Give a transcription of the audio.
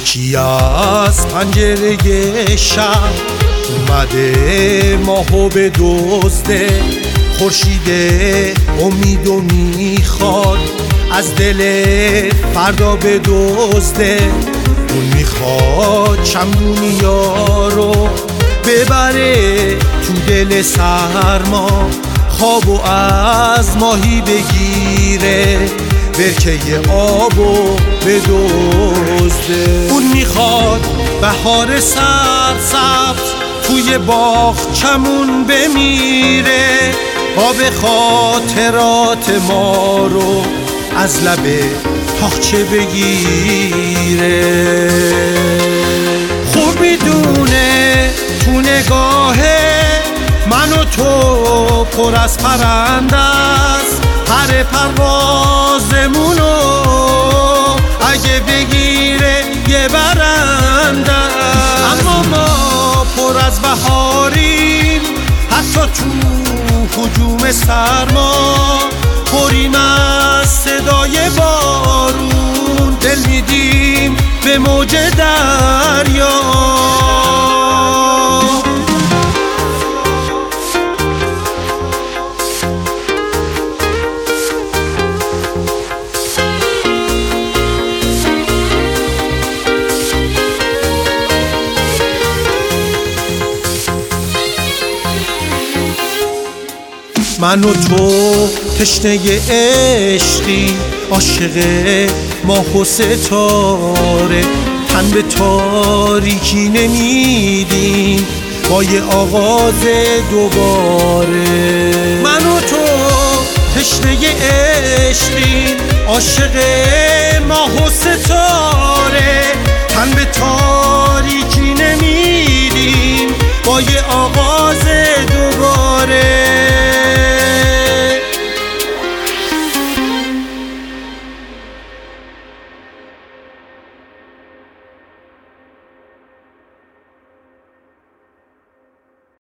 یکی از پنجره شب اومده ماهو به دزده، خورشید امیدو میخواد از دل فردا به دزده. اون میخواد شمدونیا رو ببره تو دل سرما، خوابو از ماهی بگیره، برکه آبو بدزده. اون میخواد بهار سرسبز توی باغچمون بمیره، آب خاطرات ما رو از لب تاقچه بگیره. خوب میدونه تو نگاهه من و تو پر از پرنده است، پر پروازمونو اگه بگیره یه برنده است. اما ما پر از بهاریم حتی تو هجوم سرما، پریم از صدای بارون، دل میدیم به موج دریا. من و تو تشنه عشقی، عاشق ماه و ستاره، تن به تاریکی نمیدیم با یه آغاز دوباره. من و تو تشنه عشقی، عاشق ماه و ستاره، تن به تاریکی نمیدیم با یه